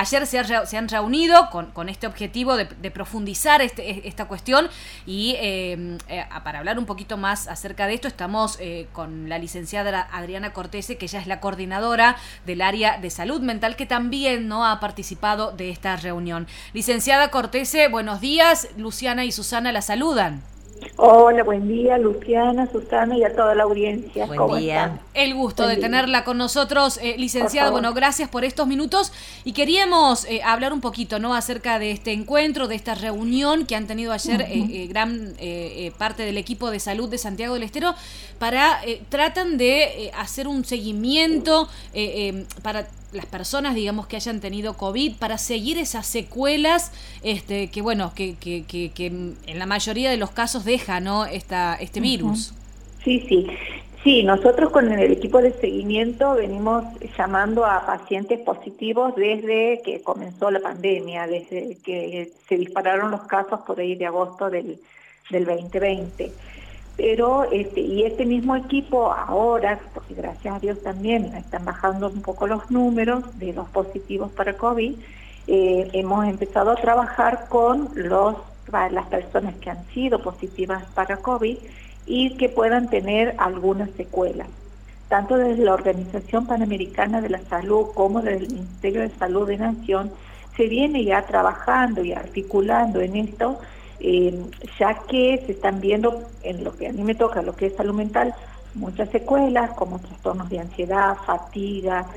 ayer se han reunido con este objetivo de profundizar esta cuestión y para hablar un poquito más acerca de esto estamos con la licenciada Adriana Cortese, que ella es la coordinadora del área de salud mental, que también no ha participado de esta reunión. Licenciada Cortese, buenos días. Luciana y Susana la saludan. Hola, buen día, Luciana, Susana y a toda la audiencia. Buen día. ¿Cómo están? El gusto de tenerla con nosotros, licenciada. Bueno, gracias por estos minutos y queríamos hablar un poquito, ¿no?, acerca de este encuentro, de esta reunión que han tenido ayer gran parte del equipo de salud de Santiago del Estero tratan de hacer un seguimiento para las personas, digamos, que hayan tenido COVID, para seguir esas secuelas que bueno, que en la mayoría de los casos deja, ¿no?, este virus. Sí, nosotros con el equipo de seguimiento venimos llamando a pacientes positivos desde que comenzó la pandemia, desde que se dispararon los casos por ahí de agosto del 2020. Pero y este mismo equipo ahora, porque gracias a Dios también están bajando un poco los números de los positivos para COVID, hemos empezado a trabajar con las personas que han sido positivas para COVID y que puedan tener algunas secuelas. Tanto desde la Organización Panamericana de la Salud como desde el Ministerio de Salud de Nación se viene ya trabajando y articulando en esto, ya que se están viendo, en lo que a mí me toca, lo que es salud mental, muchas secuelas como trastornos de ansiedad, fatiga,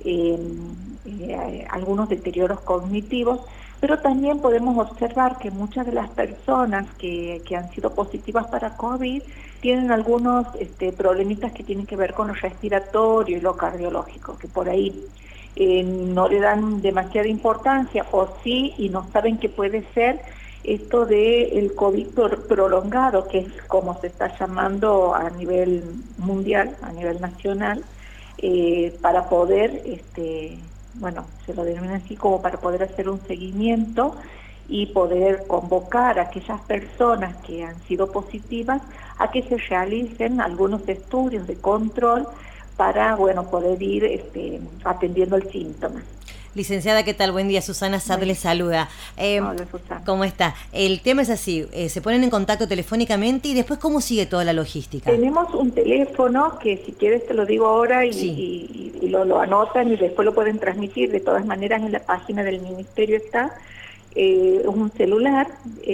algunos deterioros cognitivos, pero también podemos observar que muchas de las personas que han sido positivas para COVID tienen algunos problemitas que tienen que ver con lo respiratorio y lo cardiológico, que por ahí no le dan demasiada importancia, o sí, y no saben qué puede ser esto del COVID prolongado, que es como se está llamando a nivel mundial, a nivel nacional, para poder, se lo denomina así, como para poder hacer un seguimiento y poder convocar a aquellas personas que han sido positivas a que se realicen algunos estudios de control para, poder ir atendiendo el síntoma. Licenciada, ¿qué tal? Buen día. Susana Sad le saluda. Hola, Susana. ¿Cómo está? El tema es así, se ponen en contacto telefónicamente y después, ¿cómo sigue toda la logística? Tenemos un teléfono que, si quieres, te lo digo ahora y lo anotan y después lo pueden transmitir. De todas maneras, en la página del Ministerio está un celular,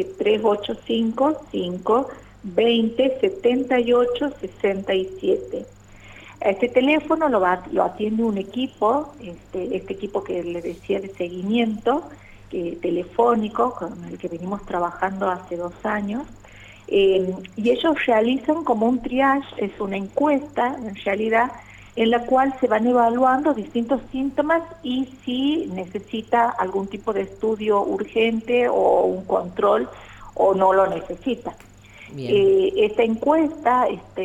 385-520-78-67. A este teléfono lo atiende un equipo, este equipo que le decía de seguimiento telefónico, con el que venimos trabajando hace 2 años, y ellos realizan como un triage, es una encuesta en realidad, en la cual se van evaluando distintos síntomas y si necesita algún tipo de estudio urgente o un control o no lo necesita. Esta encuesta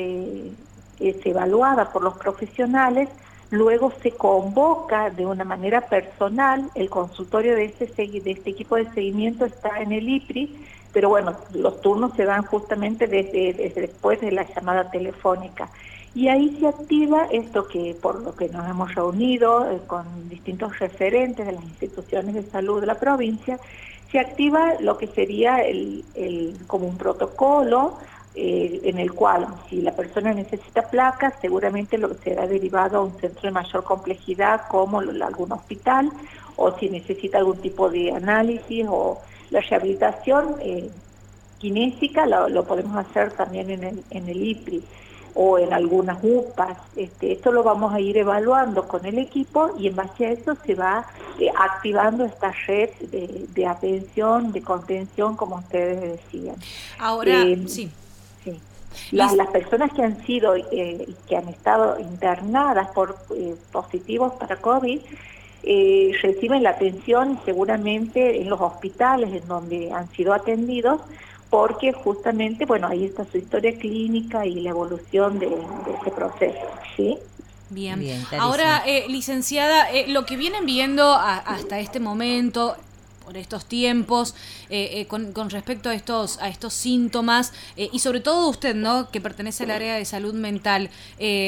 es evaluada por los profesionales, luego se convoca de una manera personal. El consultorio de este equipo de seguimiento está en el IPRI, pero los turnos se dan justamente desde después de la llamada telefónica. Y ahí se activa esto que, por lo que nos hemos reunido con distintos referentes de las instituciones de salud de la provincia, se activa lo que sería como un protocolo, en el cual, si la persona necesita placas, seguramente será derivado a un centro de mayor complejidad como algún hospital, o si necesita algún tipo de análisis o la rehabilitación kinésica, lo podemos hacer también en el IPRI o en algunas UPAs. Esto lo vamos a ir evaluando con el equipo y en base a eso se va activando esta red de atención, de contención, como ustedes decían. Ahora, sí. Las personas que han sido que han estado internadas por positivos para COVID reciben la atención seguramente en los hospitales en donde han sido atendidos, porque justamente, ahí está su historia clínica y la evolución de ese proceso, ¿sí? Bien. Ahora, licenciada, lo que vienen viendo hasta este momento, por estos tiempos, con respecto a estos síntomas, y sobre todo usted, ¿no?, que pertenece al área de salud mental,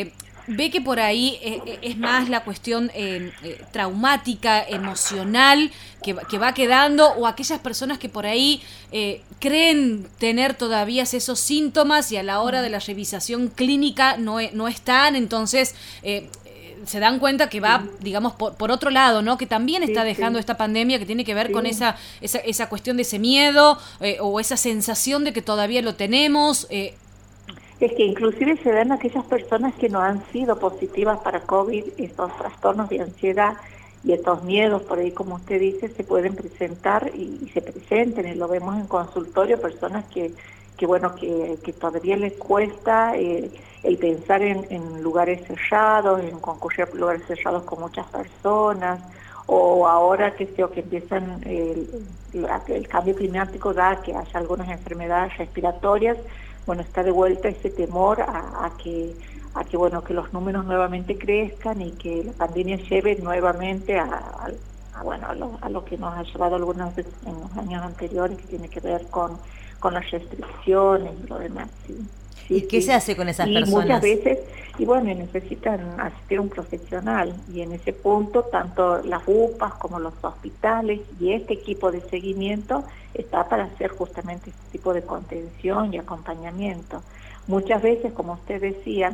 ve que por ahí es más la cuestión traumática, emocional, que va quedando, o aquellas personas que por ahí creen tener todavía esos síntomas y a la hora de la revisación clínica no están, entonces se dan cuenta que va, digamos, por otro lado, ¿no? Que también está dejando esta pandemia, que tiene que ver con esa cuestión de ese miedo o esa sensación de que todavía lo tenemos. Es que inclusive se dan aquellas personas que no han sido positivas para COVID, estos trastornos de ansiedad y estos miedos, por ahí como usted dice, se pueden presentar y se presenten, y lo vemos en consultorio, personas que todavía les cuesta el pensar en lugares cerrados, en concurrir a lugares cerrados con muchas personas, o ahora que empiezan el cambio climático da que haya algunas enfermedades respiratorias. Bueno, está de vuelta ese temor a que los números nuevamente crezcan y que la pandemia lleve nuevamente a lo que nos ha llevado algunas veces en los años anteriores, que tiene que ver con las restricciones y lo demás. ¿Sí? ¿Y qué se hace con esas personas? Muchas veces, necesitan asistir a un profesional, y en ese punto tanto las UPAs como los hospitales y este equipo de seguimiento está para hacer justamente este tipo de contención y acompañamiento. Muchas veces, como usted decía,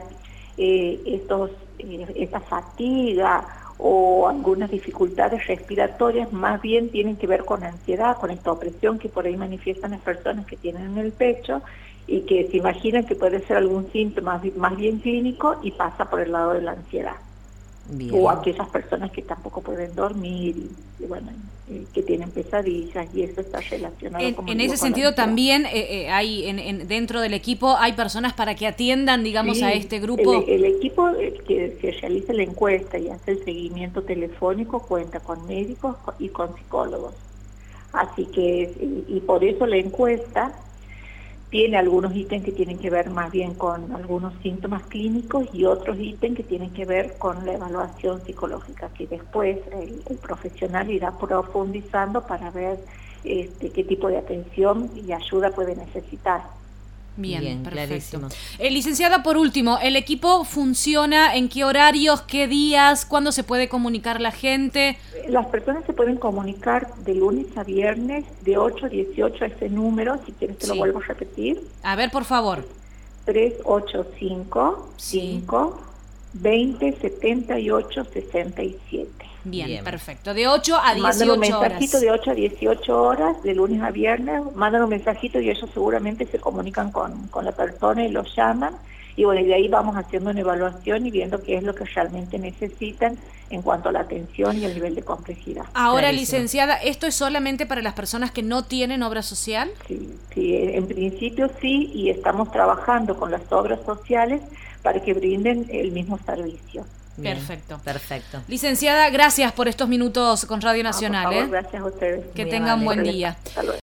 esta fatiga o algunas dificultades respiratorias más bien tienen que ver con ansiedad, con esta opresión que por ahí manifiestan las personas que tienen en el pecho, y que se imaginan que puede ser algún síntoma más bien clínico y pasa por el lado de la ansiedad. Bien. O aquellas personas que tampoco pueden dormir y que tienen pesadillas, y eso está relacionado en ese sentido también hay dentro del equipo hay personas para que atiendan, digamos, a este grupo. El equipo que realiza la encuesta y hace el seguimiento telefónico cuenta con médicos y con psicólogos, así que y por eso la encuesta tiene algunos ítems que tienen que ver más bien con algunos síntomas clínicos y otros ítems que tienen que ver con la evaluación psicológica, que después el profesional irá profundizando para ver qué tipo de atención y ayuda puede necesitar. Bien, perfecto. Licenciada, por último, ¿el equipo funciona en qué horarios, qué días, cuándo se puede comunicar la gente? Las personas se pueden comunicar de lunes a viernes, de 8 a 18 a ese número, si quieres te lo vuelvo a repetir. A ver, por favor. 385-520-78-67. Bien, perfecto. De 8 a 18 horas. Mandan un mensajito de 8 a 18 horas, de lunes a viernes, mandan un mensajito y ellos seguramente se comunican con la persona y los llaman. Y de ahí vamos haciendo una evaluación y viendo qué es lo que realmente necesitan en cuanto a la atención y el nivel de complejidad. Ahora, licenciada, ¿esto es solamente para las personas que no tienen obra social? Sí, en principio sí, y estamos trabajando con las obras sociales para que brinden el mismo servicio. Bien, perfecto. Licenciada, gracias por estos minutos con Radio Nacional. Por favor, gracias a ustedes. Que tengan buen día. Hasta luego.